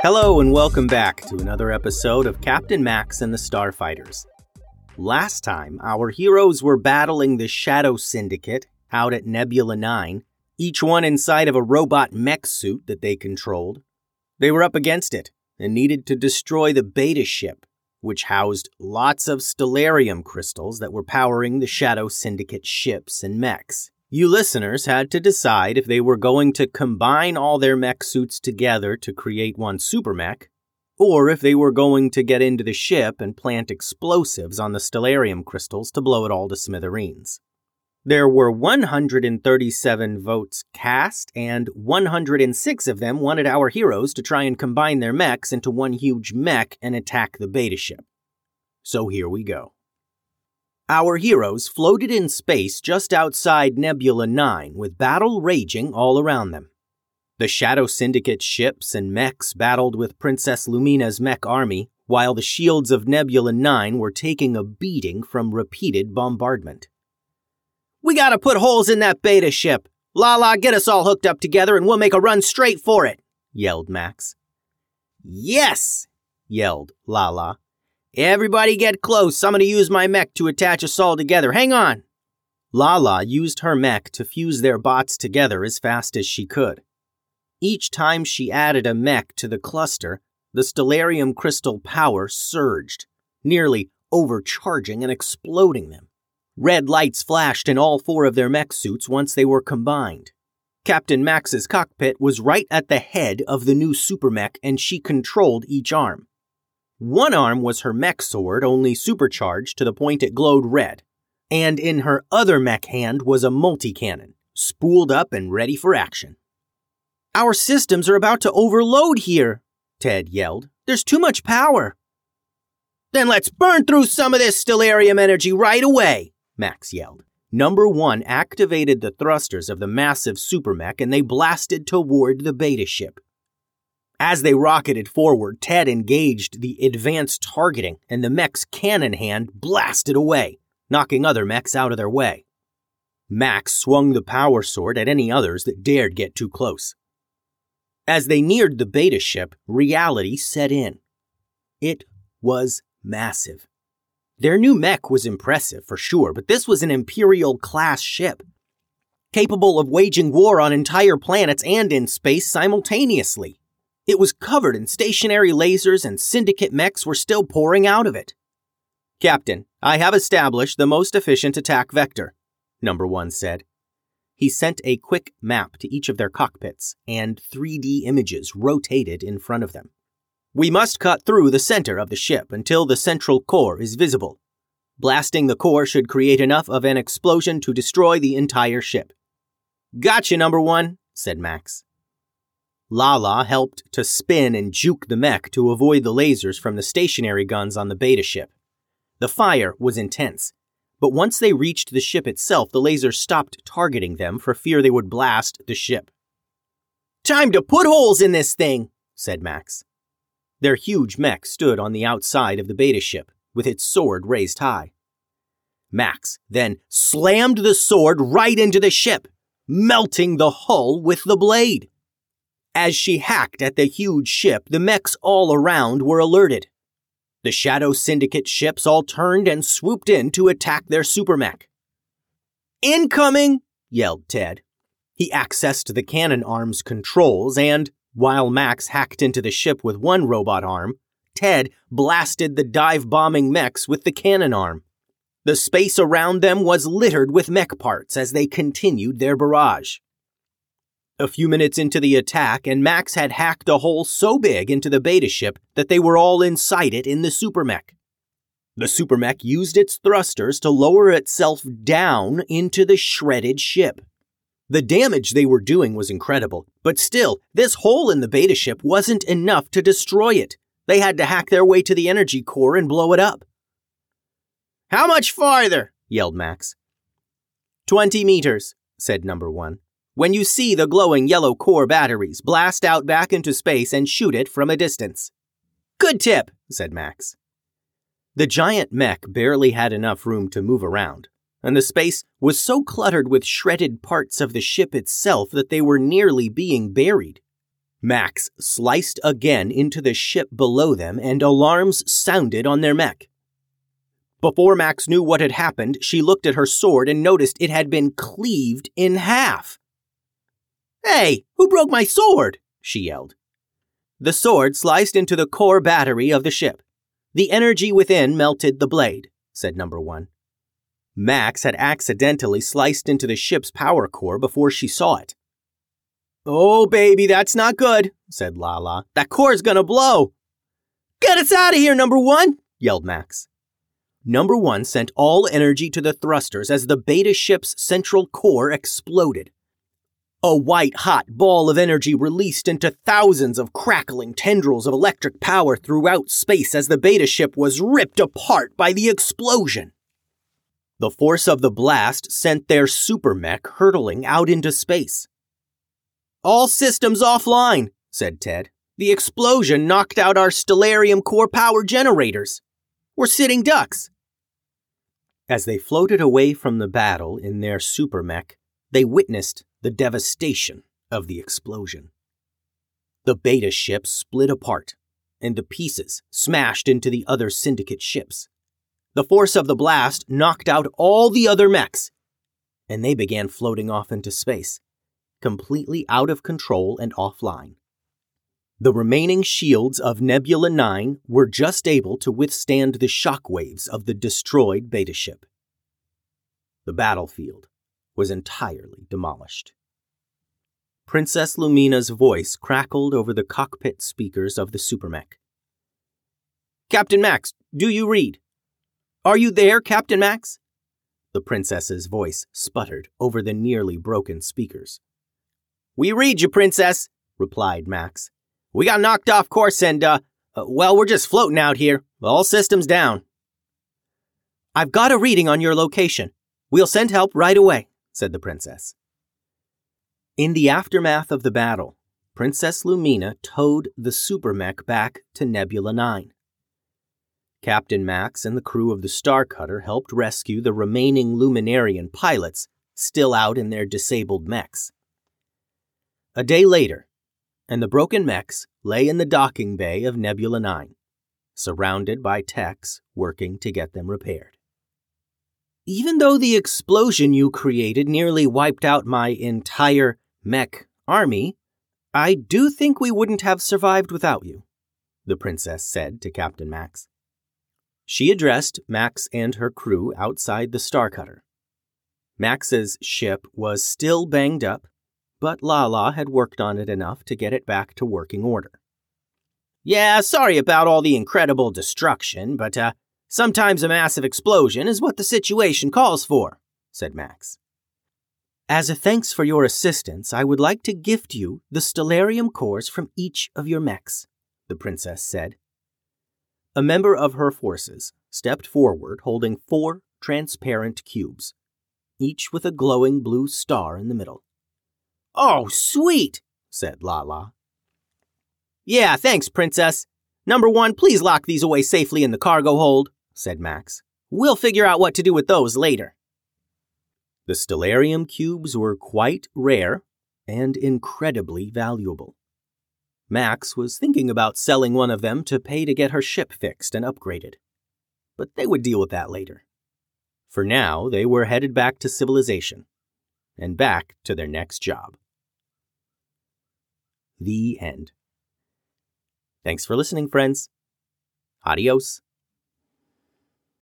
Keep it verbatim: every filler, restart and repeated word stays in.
Hello and welcome back to another episode of Captain Max and the Starfighters. Last time, our heroes were battling the Shadow Syndicate out at Nebula nine, each one inside of a robot mech suit that they controlled. They were up against it and needed to destroy the Beta ship, which housed lots of stellarium crystals that were powering the Shadow Syndicate ships and mechs. You listeners had to decide if they were going to combine all their mech suits together to create one super mech, or if they were going to get into the ship and plant explosives on the stellarium crystals to blow it all to smithereens. There were one hundred thirty-seven votes cast, and one hundred six of them wanted our heroes to try and combine their mechs into one huge mech and attack the Beta ship. So here we go. Our heroes floated in space just outside Nebula nine, with battle raging all around them. The Shadow Syndicate ships and mechs battled with Princess Lumina's mech army, while the shields of Nebula nine were taking a beating from repeated bombardment. "We gotta put holes in that Beta ship! Lala, get us all hooked up together and we'll make a run straight for it!" yelled Max. "Yes!" yelled Lala. "Everybody get close. I'm going to use my mech to attach us all together. Hang on." Lala used her mech to fuse their bots together as fast as she could. Each time she added a mech to the cluster, the stellarium crystal power surged, nearly overcharging and exploding them. Red lights flashed in all four of their mech suits once they were combined. Captain Max's cockpit was right at the head of the new super mech, and she controlled each arm. One arm was her mech sword, only supercharged to the point it glowed red, and in her other mech hand was a multi-cannon, spooled up and ready for action. "Our systems are about to overload here," Ted yelled. "There's too much power." "Then let's burn through some of this stellarium energy right away," Max yelled. Number one activated the thrusters of the massive super mech and they blasted toward the Beta ship. As they rocketed forward, Ted engaged the advanced targeting, and the mech's cannon hand blasted away, knocking other mechs out of their way. Max swung the power sword at any others that dared get too close. As they neared the Beta ship, reality set in. It was massive. Their new mech was impressive, for sure, but this was an Imperial-class ship, capable of waging war on entire planets and in space simultaneously. It was covered in stationary lasers and syndicate mechs were still pouring out of it. "Captain, I have established the most efficient attack vector," Number One said. He sent a quick map to each of their cockpits, and three D images rotated in front of them. "We must cut through the center of the ship until the central core is visible. Blasting the core should create enough of an explosion to destroy the entire ship." "Gotcha, Number One," said Max. Lala helped to spin and juke the mech to avoid the lasers from the stationary guns on the Beta ship. The fire was intense, but once they reached the ship itself, the lasers stopped targeting them for fear they would blast the ship. "Time to put holes in this thing," said Max. Their huge mech stood on the outside of the Beta ship, with its sword raised high. Max then slammed the sword right into the ship, melting the hull with the blade. As she hacked at the huge ship, the mechs all around were alerted. The Shadow Syndicate ships all turned and swooped in to attack their super mech. "Incoming!" yelled Ted. He accessed the cannon arm's controls and, while Max hacked into the ship with one robot arm, Ted blasted the dive-bombing mechs with the cannon arm. The space around them was littered with mech parts as they continued their barrage. A few minutes into the attack, and Max had hacked a hole so big into the Beta ship that they were all inside it in the super mech. The super mech used its thrusters to lower itself down into the shredded ship. The damage they were doing was incredible, but still, this hole in the Beta ship wasn't enough to destroy it. They had to hack their way to the energy core and blow it up. "How much farther?" yelled Max. Twenty meters, said Number One. "When you see the glowing yellow core batteries, blast out back into space and shoot it from a distance." "Good tip," said Max. The giant mech barely had enough room to move around, and the space was so cluttered with shredded parts of the ship itself that they were nearly being buried. Max sliced again into the ship below them, and alarms sounded on their mech. Before Max knew what had happened, she looked at her sword and noticed it had been cleaved in half. "Hey, who broke my sword?" she yelled. The sword sliced into the core battery of the ship. The energy within melted the blade, said Number One. Max had accidentally sliced into the ship's power core before she saw it. "Oh, baby, that's not good," said Lala. "That core's gonna blow." "Get us out of here, Number One," yelled Max. Number One sent all energy to the thrusters as the beta ship's central core exploded. A white-hot ball of energy released into thousands of crackling tendrils of electric power throughout space as the beta ship was ripped apart by the explosion. The force of the blast sent their super mech hurtling out into space. "All systems offline," said Ted. "The explosion knocked out our stellarium core power generators. We're sitting ducks." As they floated away from the battle in their super mech, they witnessed the devastation of the explosion. The beta ship split apart, and the pieces smashed into the other Syndicate ships. The force of the blast knocked out all the other mechs, and they began floating off into space, completely out of control and offline. The remaining shields of Nebula nine were just able to withstand the shockwaves of the destroyed beta ship. The battlefield was entirely demolished. Princess Lumina's voice crackled over the cockpit speakers of the supermech. "Captain Max, do you read? Are you there, Captain Max?" The princess's voice sputtered over the nearly broken speakers. "We read you, Princess," replied Max. "We got knocked off course and, uh, uh, well, we're just floating out here. All systems down." "I've got a reading on your location. We'll send help right away," said the princess. In the aftermath of the battle, Princess Lumina towed the supermech back to Nebula nine. Captain Max and the crew of the Star Cutter helped rescue the remaining Luminarian pilots still out in their disabled mechs. A day later, and the broken mechs lay in the docking bay of Nebula nine, surrounded by techs working to get them repaired. "Even though the explosion you created nearly wiped out my entire mech army, I do think we wouldn't have survived without you," the princess said to Captain Max. She addressed Max and her crew outside the Star Cutter. Max's ship was still banged up, but Lala had worked on it enough to get it back to working order. "Yeah, sorry about all the incredible destruction, but uh, sometimes a massive explosion is what the situation calls for," said Max. "As a thanks for your assistance, I would like to gift you the stellarium cores from each of your mechs," the princess said. A member of her forces stepped forward holding four transparent cubes, each with a glowing blue star in the middle. "Oh, sweet," said Lala. "Yeah, thanks, Princess. Number One, please lock these away safely in the cargo hold," said Max. "We'll figure out what to do with those later." The stellarium cubes were quite rare and incredibly valuable. Max was thinking about selling one of them to pay to get her ship fixed and upgraded, but they would deal with that later. For now, they were headed back to civilization and back to their next job. The end. Thanks for listening, friends. Adios.